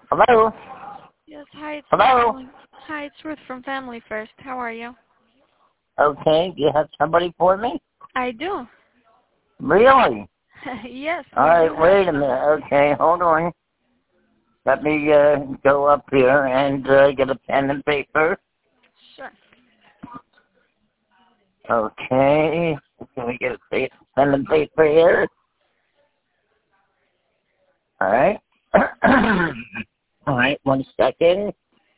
Hello? Yes, hi, it's Ruth Hello? calling. Hi, it's Ruth from Family First. How are you? Okay, do you have somebody for me? I do. Really? Yes, All we right, do have wait a some. minute. Okay, hold on. Let me go up here and get a pen and paper. Sure. Okay, can we get a pen and paper here? All right. All right, 1 second.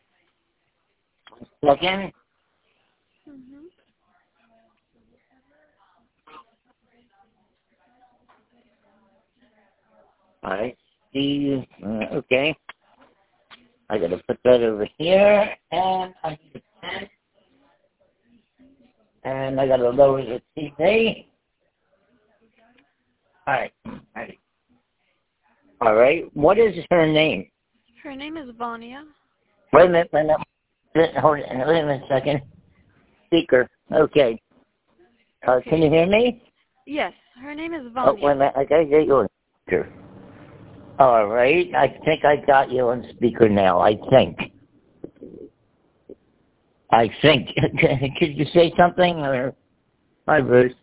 1 second. Mhm. All right, Steve. Okay, I got to put that over here, and I need a pen, and I got to lower the TV. All right. All right. All right. What is her name? Her name is Vanya. Wait a minute. Wait a minute. Hold on. Wait a minute a second. Speaker. Okay. Can Okay. you hear me? Yes, her name is Oh, wait a Vanya. minute. I gotta get you on speaker. All right. I think I got you on speaker now. I think. Could you say something? Or hi, Bruce.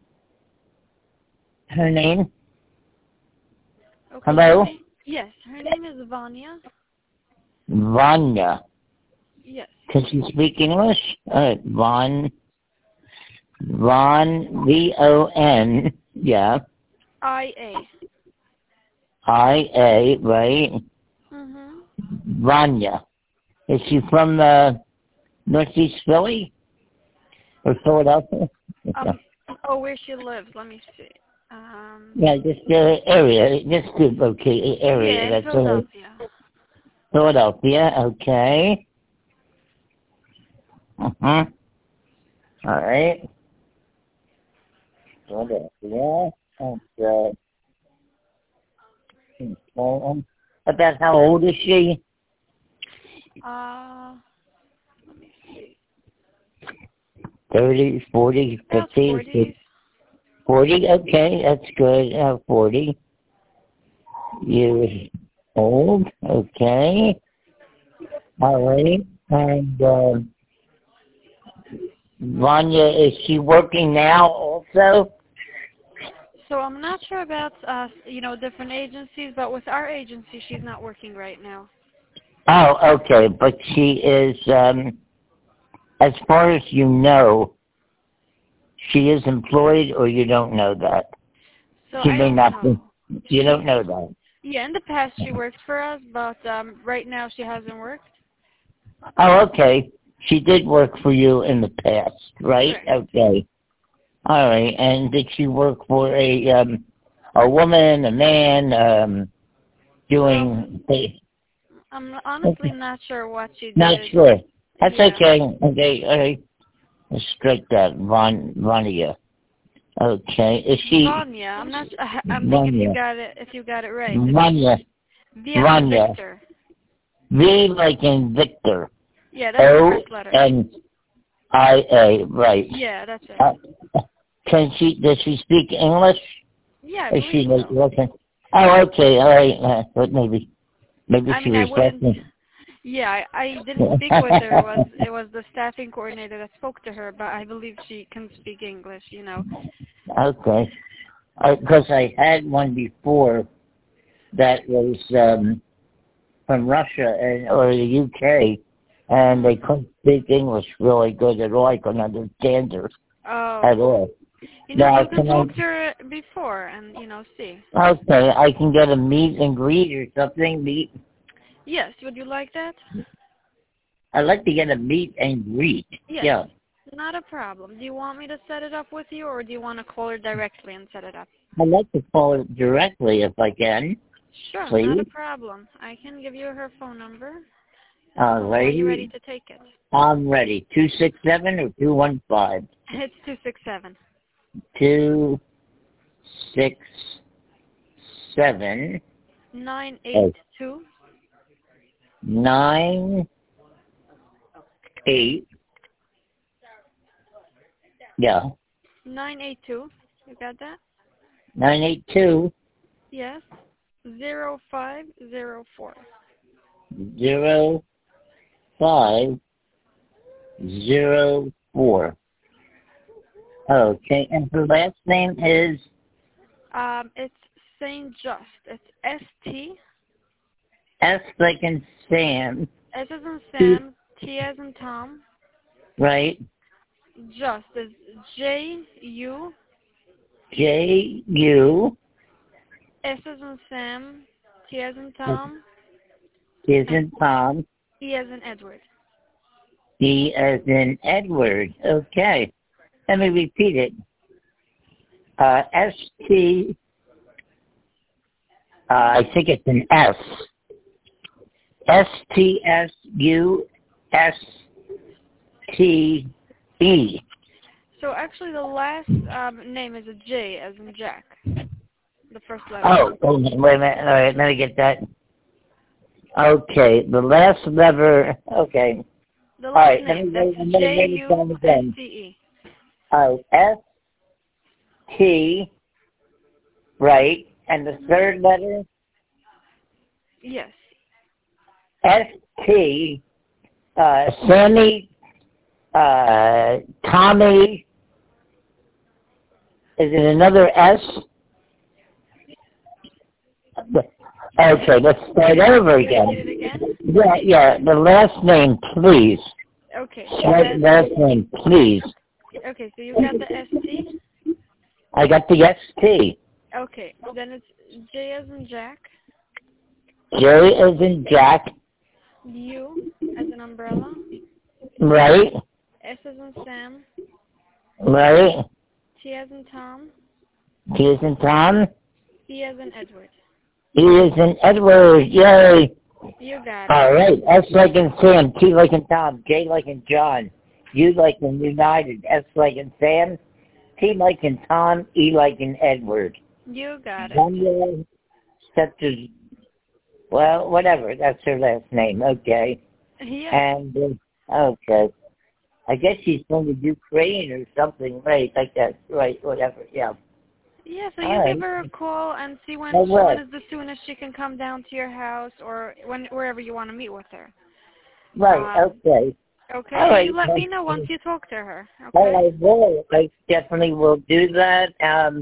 Her name? Okay, her Hello? name. Yes, her name is Vanya. Vanya. Yes. Can she speak English? Von, V-O-N, yeah, IA. I-A, right? Mhm. Vanya. Is she from Northeast Philly or Philadelphia? Um. Oh, where she lives? Let me see. Yeah, just the area, just the area. Yeah, in That's Philadelphia. Philadelphia. Okay. Uh-huh. All right. Philadelphia. And, about how old is she? Let me see. 30, 40, About 50, 40s. 40? Okay, that's good. 40 years old. Okay. All right. And Vanya, is she working now also? So I'm not sure about different agencies, but with our agency, she's not working right now. Oh, okay. But she is, as far as you know, she is employed, or you don't know that? So She I may don't not be. know. You She, don't know that. yeah, in the past she worked for us, but right now she hasn't worked. Oh, okay. She did work for you in the past, right? Correct. Okay. All right. And did she work for a woman, a man, Um, doing? I'm honestly not sure what she Not did. sure. That's Yeah, okay. Okay. All right. Let's strike that. Vania. Okay. Is she Vanya. I'm thinking if you Vanya? got it right. It's Vanya. V as in Vanya. Victor. V like in Victor. Yeah, that's the O first letter. N I A. Right. Yeah, that's it. Uh, does she speak English? Yeah, I Is believe she like so. looking? Oh, okay. All right. But maybe I she mean, I was wouldn't. listening. Yeah, I didn't speak with her. It was the staffing coordinator that spoke to her, but I believe she can speak English. Okay. Because I had one before that was from Russia or the UK, and they Mhm. couldn't speak English really good at all. I couldn't understand her Oh. at all. You Now, can can talk to her before and see. okay, I can get a meet and greet or something. Yes, would you like that? I'd like to get a meet and greet. Yes. Yeah. Not a problem. Do you want me to set it up with you, or do you want to call her directly and set it up? I'd like to call it directly if I can, Sure, not a please. problem. I can give you her phone number. Are you ready Lady, to take it? I'm ready. 267 or 215? It's 267 267. 982 9, 8, yeah, 982. You got that? 982. Yes. 0504. 0504. Okay, and her last name is? It's Saint Just. It's S-T. S like in Sam. S as in Sam, T as in Tom. Right. Just is J-U. J-U. S as in Sam, T as in Tom. T as in Tom. E as in Edward. E as in Edward. Okay. Let me repeat it. S-T. I think it's an S. S-T-S-U-S-T-E. So actually the last name is a J as in Jack. The first letter. Oh, wait a minute. All right, let me get that. Okay, the last letter. Okay. The last name, that's J-U-S-T-E. Oh, S-T, right, and the third letter? Yes. S-T, Sammy, Tommy, is it another S? Okay, let's start over again. Repeat it again? Yeah, the last name, please. Okay. Last name, please. Okay, so you got the S-T? I got the S-T. Okay, then it's J as in Jack. J as in Jack. U as in umbrella. Right. S as in Sam. Right. T as in Tom. T as in Tom. E as in Edward. E as in Edward. Yay. You got it. All right. S like in Sam. T like in Tom. J like in John. U like in United. S like in Sam. T like in Tom. E like in Edward. You got it. Well, whatever. That's her last name. Okay. Yeah. And, okay. I guess she's from the Ukraine or something, right? Like that, right? Whatever. Yeah. Yeah, so you give her a call and see when is the soonest she can come down to your house or wherever you want to meet with her. Right, okay. Okay, all right. You let me know once you talk to her. Okay? Oh, I will. I definitely will do that.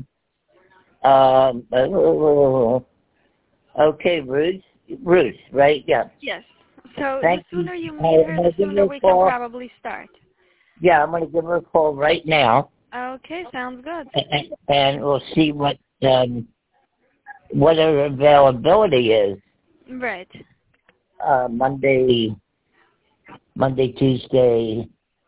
Okay, Ruth, right? Yeah. Yes. So Thank the sooner you you. meet her, the sooner we can probably start. Yeah, I'm going to give her a call right now. Okay, sounds good. And we'll see what her availability is. Right. Monday, Tuesday,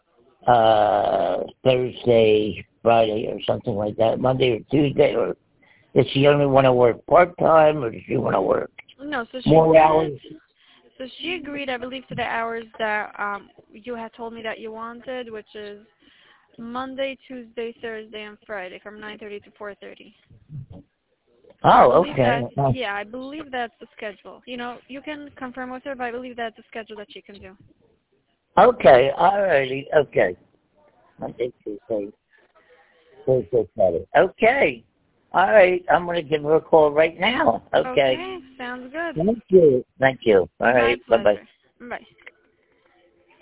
Thursday, Friday, or something like that. Monday or Tuesday, or does she only want to work part-time, or does she want to work more hours? So she agreed, I believe, to the hours that you had told me that you wanted, which is Monday, Tuesday, Thursday, and Friday from 9:30 to 4:30. Oh, okay. Yeah, I believe that's the schedule. You know, you can confirm with her, but I believe that's the schedule that she can do. Okay, alrighty, okay. Monday, Tuesday, Thursday, Friday. Okay. All right, I'm going to give her a call right now. Okay. Okay, sounds good. Thank you. All right, bye-bye. Bye.